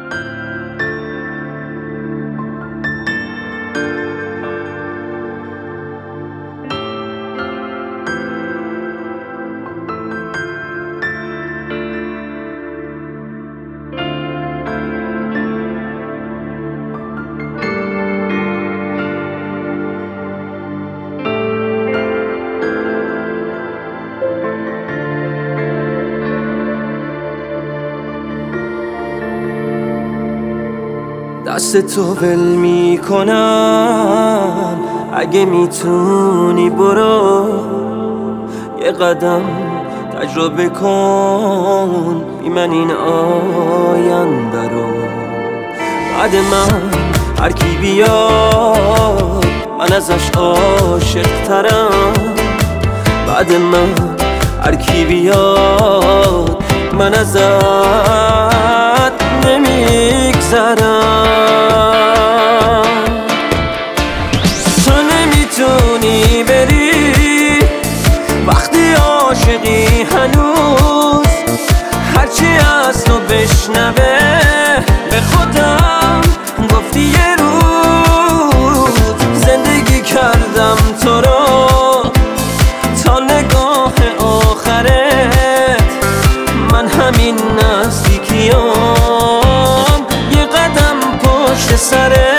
دست تو ول میکنم اگه میتونی برو یه قدم تجربه کن بی من این آینده رو. بعد من هر کی بیاد من ازش عاشق ترم. بعد من هر کی بیاد من ازت نمیگذرم. تو نمیتونی بری وقتی عاشقی هنوز هرچی از تو بشنوه به خودم گفتی یه روز زندگی کردم تو رو تا نگاه آخرت. من همین نزدیکیام یه قدم پشت سرت.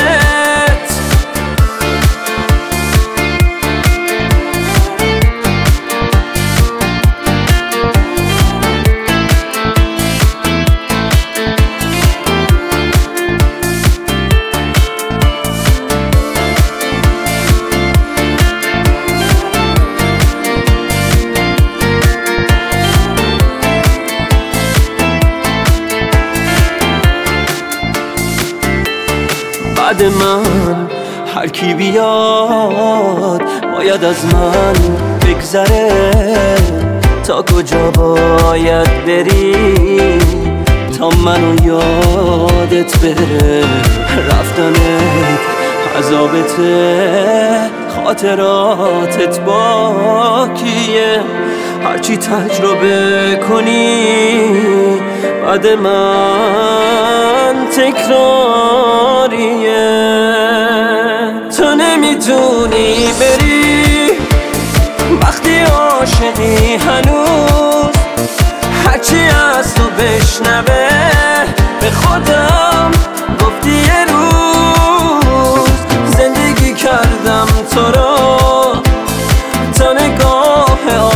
بعد من هر کی بیاد باید از من بگذره. تا کجا باید بری تا منو یادت بره. رفتنت عذابته خاطراتت باکیه. هرچی تجربه کنی بعد من تکراریه. تو نمیتونی بری وقتی عاشقی هنوز هرچی از تو بشنوه به خودم گفتی یه روز زندگی کردم تو رو تا نگاه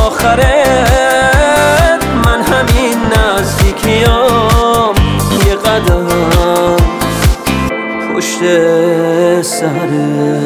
آخرت. من همین نزدیکیام یه قدم پشت سرت.